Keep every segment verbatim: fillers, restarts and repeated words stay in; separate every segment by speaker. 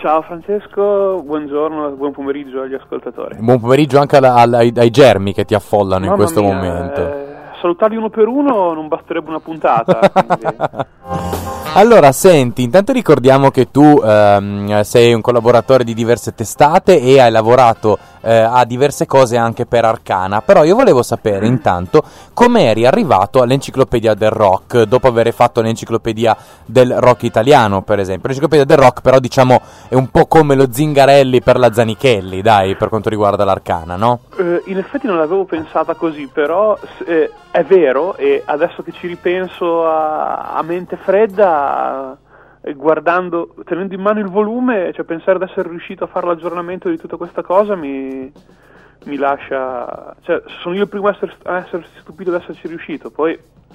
Speaker 1: Ciao Francesco, buongiorno, buon pomeriggio agli ascoltatori.
Speaker 2: Buon pomeriggio anche alla, alla, ai, ai germi che ti affollano
Speaker 1: Mamma
Speaker 2: in questo
Speaker 1: mia,
Speaker 2: momento.
Speaker 1: Eh, salutarli uno per uno non basterebbe una puntata.
Speaker 2: Allora, senti, intanto ricordiamo che tu ehm, sei un collaboratore di diverse testate e hai lavorato eh, a diverse cose anche per Arcana, però io volevo sapere intanto come eri arrivato all'Enciclopedia del Rock, dopo aver fatto l'Enciclopedia del Rock italiano, per esempio. L'Enciclopedia del Rock però diciamo è un po' come lo Zingarelli per la Zanichelli, dai, per quanto riguarda l'Arcana, no?
Speaker 1: Eh, in effetti non l'avevo pensata così, però eh, è vero, e adesso che ci ripenso a, a mente fredda, eh, guardando, tenendo in mano il volume, cioè pensare di essere riuscito a fare l'aggiornamento di tutta questa cosa mi, mi lascia, cioè sono io il primo a essere, a essere stupito di esserci riuscito. Poi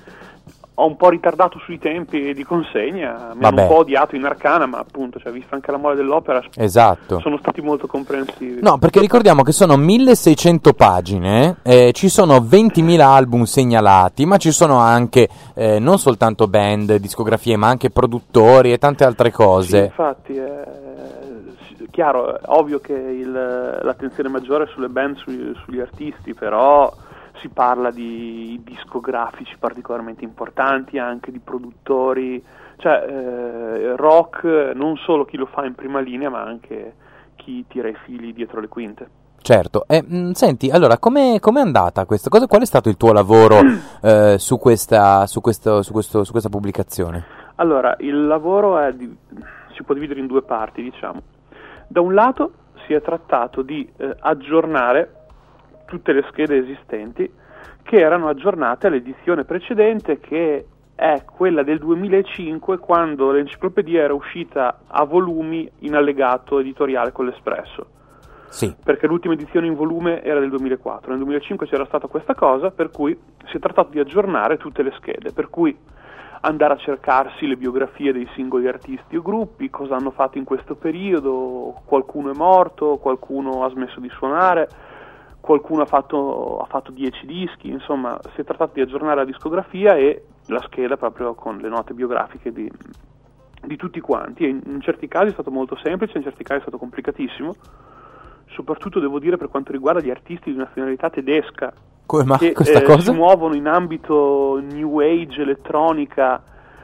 Speaker 1: ho un po' ritardato sui tempi di consegna, mi hanno un po' odiato in Arcana, ma appunto, cioè, vista anche la mole dell'opera,
Speaker 2: esatto,
Speaker 1: sono stati molto comprensivi.
Speaker 2: No, perché ricordiamo che sono milleseicento pagine, eh, ci sono ventimila album segnalati, ma ci sono anche eh, non soltanto band, discografie, ma anche produttori e tante altre cose.
Speaker 1: Sì, infatti, è chiaro, è ovvio che il, l'attenzione maggiore è sulle band, sugli, sugli artisti, però si parla di discografici particolarmente importanti, anche di produttori, cioè eh, rock non solo chi lo fa in prima linea, ma anche chi tira i fili dietro le quinte.
Speaker 2: Certo, e, mh, senti, allora, com'è, com'è andata questa cosa? Qual è stato il tuo lavoro eh, su, questa, su, questo, su, questo, su questa pubblicazione?
Speaker 1: Allora, il lavoro è di, si può dividere in due parti, diciamo. Da un lato si è trattato di eh, aggiornare tutte le schede esistenti che erano aggiornate all'edizione precedente, che è quella del duemilacinque, quando l'enciclopedia era uscita a volumi in allegato editoriale con l'Espresso.
Speaker 2: Sì.
Speaker 1: Perché l'ultima edizione in volume era del duemilaquattro, nel duemilacinque c'era stata questa cosa, per cui si è trattato di aggiornare tutte le schede, per cui andare a cercarsi le biografie dei singoli artisti o gruppi, cosa hanno fatto in questo periodo, qualcuno è morto, qualcuno ha smesso di suonare, qualcuno ha fatto ha fatto dieci dischi, insomma si è trattato di aggiornare la discografia e la scheda proprio con le note biografiche di, di tutti quanti, e in, in certi casi è stato molto semplice, in certi casi è stato complicatissimo, soprattutto devo dire per quanto riguarda gli artisti di nazionalità tedesca.
Speaker 2: Come mai
Speaker 1: che
Speaker 2: questa
Speaker 1: eh,
Speaker 2: cosa?
Speaker 1: si muovono in ambito new age, elettronica,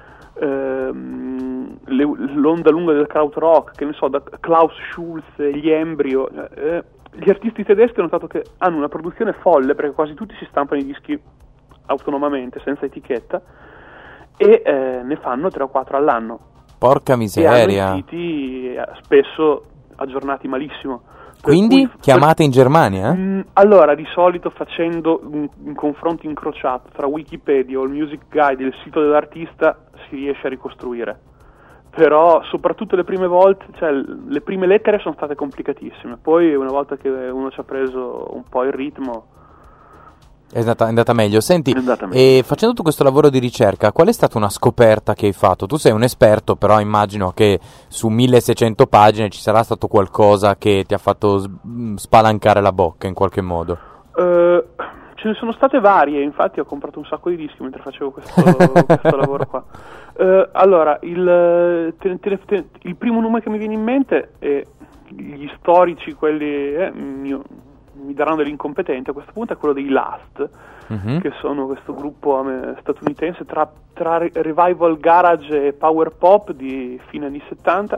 Speaker 1: ehm, le, l'onda lunga del krautrock, che ne so, da Klaus Schulz, gli Embryo, eh, gli artisti tedeschi ho notato che hanno una produzione folle, perché quasi tutti si stampano i dischi autonomamente, senza etichetta, e eh, ne fanno tre o quattro all'anno.
Speaker 2: Porca miseria.
Speaker 1: E hanno i siti eh, spesso aggiornati malissimo.
Speaker 2: Quindi
Speaker 1: cui,
Speaker 2: chiamate
Speaker 1: per,
Speaker 2: in Germania? Eh?
Speaker 1: Mh, allora, di solito facendo un, un confronto incrociato tra Wikipedia o il Music Guide e il sito dell'artista si riesce a ricostruire. Però soprattutto le prime volte, cioè le prime lettere sono state complicatissime, poi una volta che uno ci ha preso un po' il ritmo
Speaker 2: è andata, è andata meglio. Senti,
Speaker 1: è andata meglio.
Speaker 2: E facendo tutto questo lavoro di ricerca, qual è stata una scoperta che hai fatto? Tu sei un esperto, però immagino che su milleseicento pagine ci sarà stato qualcosa che ti ha fatto spalancare la bocca in qualche modo.
Speaker 1: Uh, ce ne sono state varie, infatti ho comprato un sacco di dischi mentre facevo questo, questo lavoro qua. Uh, allora, il, te, te, te, il primo nome che mi viene in mente è gli storici, quelli eh, mio, mi daranno dell'incompetente a questo punto, è quello dei Last, mm-hmm. che sono questo gruppo um, statunitense tra, tra revival garage e power pop di fine anni settanta,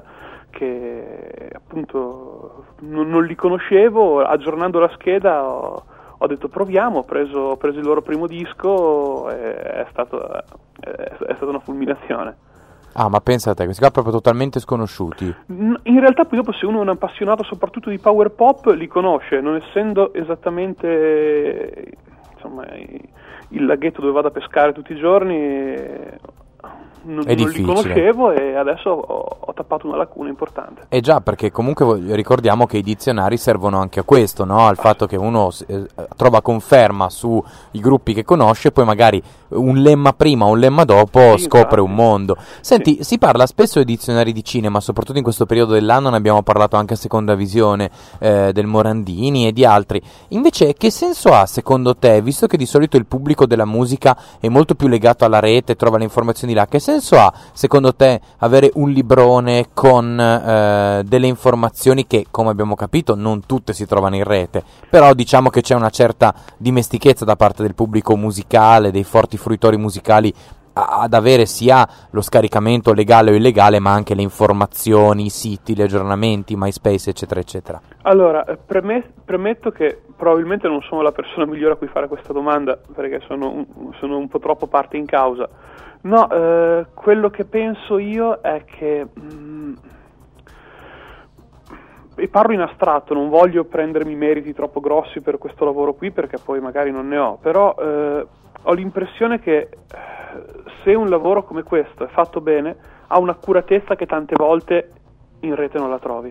Speaker 1: che appunto non, non li conoscevo. Aggiornando la scheda ho, ho detto proviamo, ho preso, ho preso il loro primo disco e è, stato, è, è stata una fulminazione.
Speaker 2: Ah, ma pensa a te, questi qua proprio totalmente sconosciuti.
Speaker 1: In realtà poi dopo, se uno è un appassionato soprattutto di power pop, li conosce, non essendo esattamente insomma il laghetto dove vado a pescare tutti i giorni. Non, non li conoscevo e adesso ho, ho tappato una lacuna importante.
Speaker 2: Eh già, perché comunque ricordiamo che i dizionari servono anche a questo, no? Al fatto che uno eh, trova conferma sui gruppi che conosce, poi magari un lemma prima o un lemma dopo sì, scopre infatti. Un mondo. Senti, sì. Si parla spesso di dizionari di cinema, soprattutto in questo periodo dell'anno, ne abbiamo parlato anche a Seconda Visione, eh, del Morandini e di altri. Invece che senso ha secondo te, visto che di solito il pubblico della musica è molto più legato alla rete, trova le informazioni là, che senso senso ha, secondo te, avere un librone con eh, delle informazioni che, come abbiamo capito, non tutte si trovano in rete, però diciamo che c'è una certa dimestichezza da parte del pubblico musicale, dei forti fruitori musicali, ad avere sia lo scaricamento legale o illegale, ma anche le informazioni, i siti, gli aggiornamenti, MySpace, eccetera, eccetera?
Speaker 1: Allora, preme- premetto che probabilmente non sono la persona migliore a cui fare questa domanda, perché sono un, sono un po' troppo parte in causa. No, eh, quello che penso io è che... Mh, e parlo in astratto, non voglio prendermi meriti troppo grossi per questo lavoro qui, perché poi magari non ne ho, però eh, ho l'impressione che se un lavoro come questo è fatto bene, ha un'accuratezza che tante volte in rete non la trovi.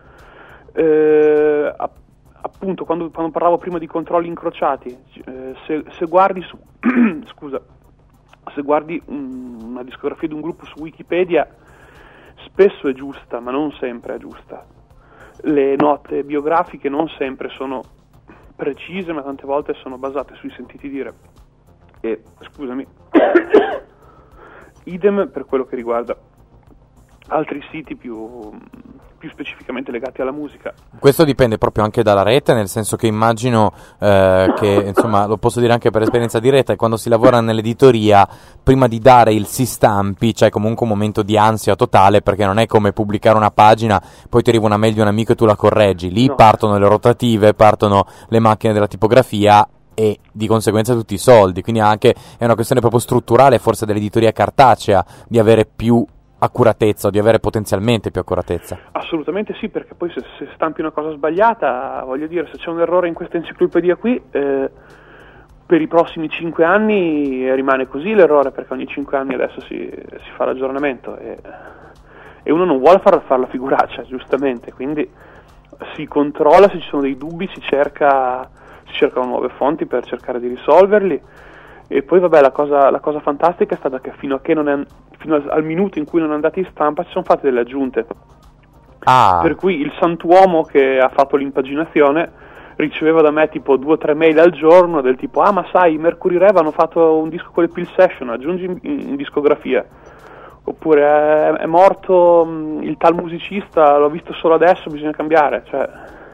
Speaker 1: Eh, appunto, quando, quando parlavo prima di controlli incrociati, eh, se, se guardi su scusa, se guardi un, una discografia di un gruppo su Wikipedia, spesso è giusta, ma non sempre è giusta. Le note biografiche non sempre sono precise, ma tante volte sono basate sui sentiti dire. E, scusami, idem per quello che riguarda altri siti più, più specificamente legati alla musica.
Speaker 2: Questo dipende proprio anche dalla rete, nel senso che immagino eh, che, insomma, lo posso dire anche per esperienza diretta, quando si lavora nell'editoria, prima di dare il si stampi c'è comunque un momento di ansia totale, perché non è come pubblicare una pagina, poi ti arriva una mail di un amico e tu la correggi, lì no. Partono le rotative, partono le macchine della tipografia e di conseguenza tutti i soldi, quindi anche è una questione proprio strutturale forse dell'editoria cartacea di avere più accuratezza o di avere potenzialmente più accuratezza.
Speaker 1: Assolutamente sì, perché poi se, se stampi una cosa sbagliata, voglio dire, se c'è un errore in questa enciclopedia qui, eh, per i prossimi cinque anni rimane così l'errore, perché ogni cinque anni adesso si, si fa l'aggiornamento e, e uno non vuole far, far la figuraccia, giustamente, quindi si controlla, se ci sono dei dubbi si cerca si cercano nuove fonti per cercare di risolverli. E poi vabbè, la cosa, la cosa fantastica è stata che fino a che non è, fino al, al minuto in cui non è andata in stampa ci sono fatte delle aggiunte,
Speaker 2: ah.
Speaker 1: per cui il santuomo che ha fatto l'impaginazione riceveva da me tipo due o tre mail al giorno del tipo: ah, ma sai, i Mercury Rev hanno fatto un disco con le Pill Session, aggiungi in, in, in discografia, oppure è, è morto mh, il tal musicista, l'ho visto solo adesso, bisogna cambiare, cioè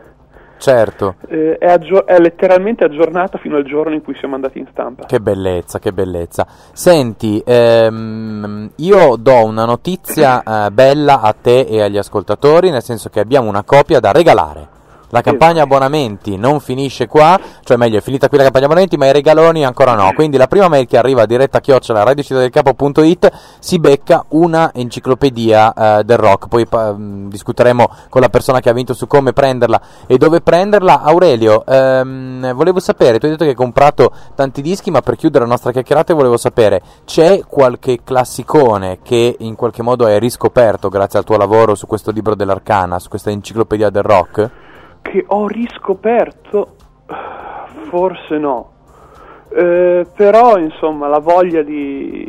Speaker 2: certo.
Speaker 1: Eh, è, aggior- è letteralmente aggiornata fino al giorno in cui siamo andati in stampa.
Speaker 2: Che bellezza, che bellezza. Senti, ehm, io do una notizia eh, bella a te e agli ascoltatori, nel senso che abbiamo una copia da regalare. La campagna abbonamenti non finisce qua, cioè meglio è finita qui la campagna abbonamenti, ma i regaloni ancora no. Quindi la prima mail che arriva a diretta chiocciola radiocittaddelcapo.it si becca una enciclopedia eh, del rock. Poi pa- discuteremo con la persona che ha vinto su come prenderla e dove prenderla. Aurelio, ehm, volevo sapere, tu hai detto che hai comprato tanti dischi, ma per chiudere la nostra chiacchierata volevo sapere, c'è qualche classicone che in qualche modo hai riscoperto grazie al tuo lavoro su questo libro dell'Arcana, su questa enciclopedia del rock?
Speaker 1: Che ho riscoperto? Forse no, eh, però insomma la voglia di,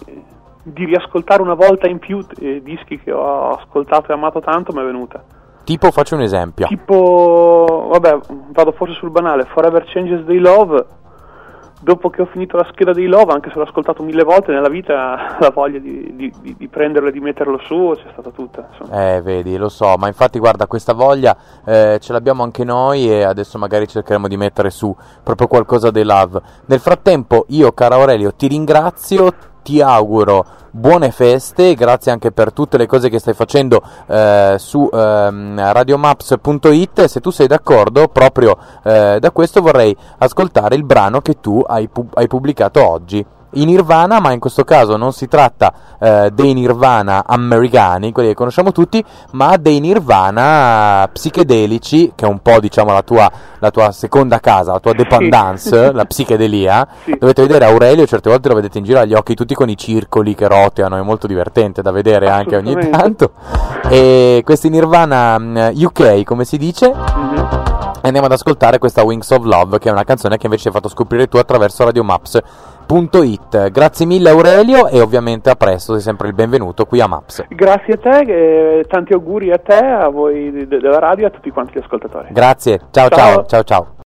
Speaker 1: di riascoltare una volta in più eh, dischi che ho ascoltato e amato tanto mi è venuta.
Speaker 2: Tipo, faccio un esempio.
Speaker 1: Tipo, vabbè, vado forse sul banale, Forever Changes They Love. Dopo che ho finito la scheda dei Love, anche se l'ho ascoltato mille volte nella vita, la voglia di, di, di, di prenderlo e di metterlo su c'è stata tutta, insomma.
Speaker 2: Eh, vedi, lo so, ma infatti guarda, questa voglia eh, ce l'abbiamo anche noi e adesso magari cercheremo di mettere su proprio qualcosa dei Love. Nel frattempo io, caro Aurelio, ti ringrazio, ti auguro buone feste, grazie anche per tutte le cose che stai facendo eh, su ehm, radiomaps punto it. Se tu sei d'accordo, proprio eh, da questo vorrei ascoltare il brano che tu hai, pu- hai pubblicato oggi. I Nirvana, ma in questo caso non si tratta eh, dei Nirvana americani, quelli che conosciamo tutti, ma dei Nirvana psichedelici, che è un po', diciamo, la tua, la tua seconda casa, la tua dépendance, la psichedelia. Sì. Dovete vedere Aurelio, certe volte lo vedete in giro agli occhi tutti con i circoli che roteano, è molto divertente da vedere anche ogni tanto. E questi Nirvana U K, come si dice? Mm-hmm. Andiamo ad ascoltare questa Wings of Love, che è una canzone che invece hai fatto scoprire tu attraverso radiomaps punto it. Grazie mille Aurelio e ovviamente a presto, sei sempre il benvenuto qui a Maps.
Speaker 1: Grazie a te, e tanti auguri a te, a voi della radio e a tutti quanti gli ascoltatori.
Speaker 2: Grazie, ciao ciao ciao ciao. ciao.